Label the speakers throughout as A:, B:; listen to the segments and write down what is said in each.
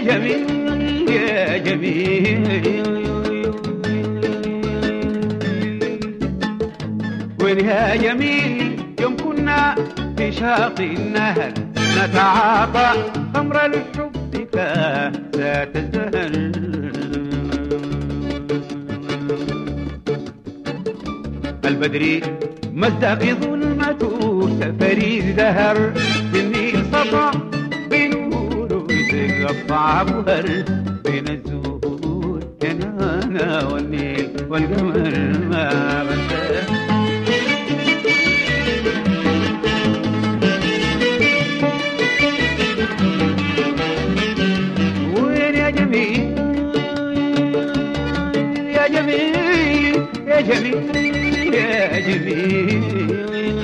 A: جميل يا جميل وين يا جميل يوم كنا في شاطئ النهر نتعاطى خمر الحب ذات الزهر البدري مزق ظلمته سفري الزهر بالنيل سطع بنور يتقطع بهر بين الزهور كنانا والنيل والقمر ما بنساه وين يا جميل يا جميل يا جميل يا جميل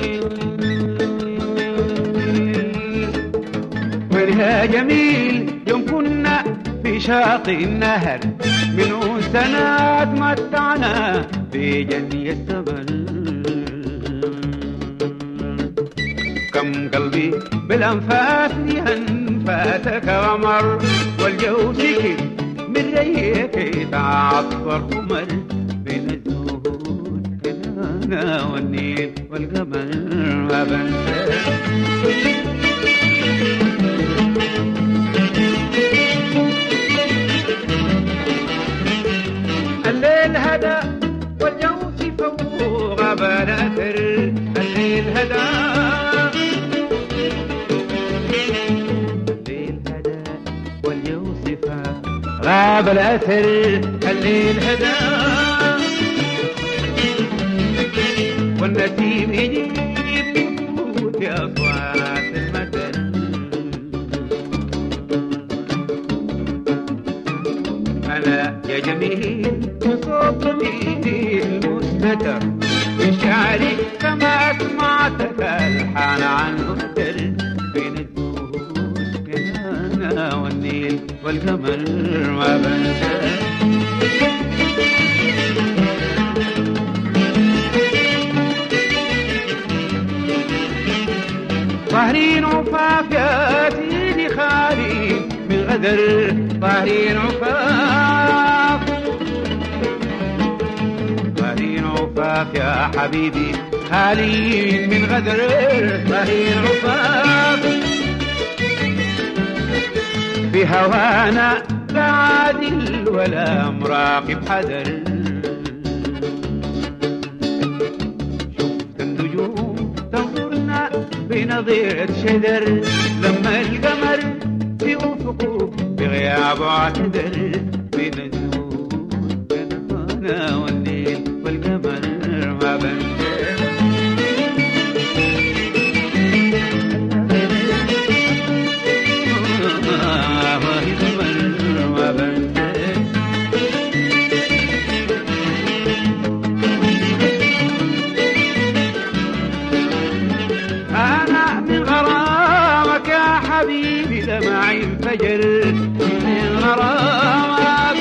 A: وين يا جميل يوم كنا في شاطئ النهر من سنوات متعنا في جني السبل كم قلبي بالأنفاس لأنفاسك غمر والجو سكت من ريك تعطر قمر بين الزهور كنانا والنيل والقمر ما بنساه الليل هدى والجو فوق غابة ناثر الليل هدى والجو غاب الأثر الليل هدى والنسيم يجيب بيوت أصوات المدر أنا يا جميل بصوت جميل المستتر في شعري كما أسمعتك الحان عن مستر بين الزهور كنانا والنيل والقمر ما بنساه ظهرين عفاف ياتيني خالي من غدر ظهرين عفاف ظهرين عفاف يا حبيبي خالي من غدر ظهرين عفاف في هوانا لا عادل ولا مراقب حذر شفت النجوم تنظرنا بنظيرة شذر لما القمر في أفقه بغياب اعتذر بين الزهور كنانا والليل والقمر ما بنساه أنا من غرامك يا حبيبي دمعي انفجر من غرامك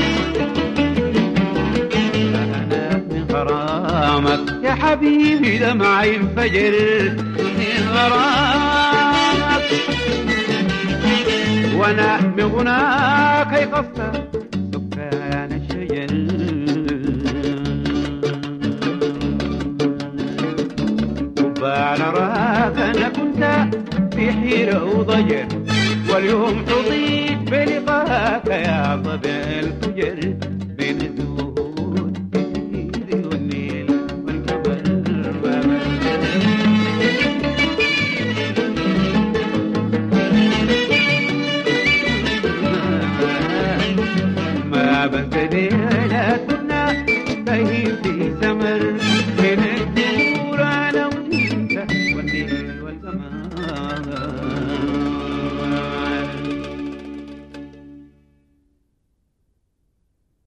A: أنا من غرامك يا حبيبي دمعي انفجر من غرامك وانا من غناك يقصى سكان الشجر وبعد راك انا كنت في حيرة وضجر واليوم حظيت بلقاك يا طبع الفجر بين الزهور والنيل والقمر ما بنسى